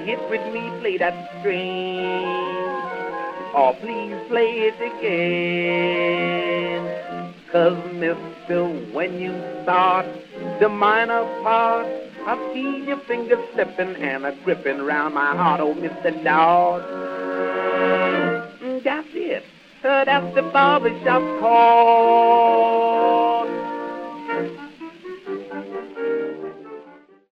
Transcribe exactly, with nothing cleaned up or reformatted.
get with me, play that string. Oh, please play it again. 'Cause, mister, when you start the minor part, I see your fingers slipping and a gripping round my heart. Oh, Mister Dawes, mm, that's it. Uh, that's the barbershop call.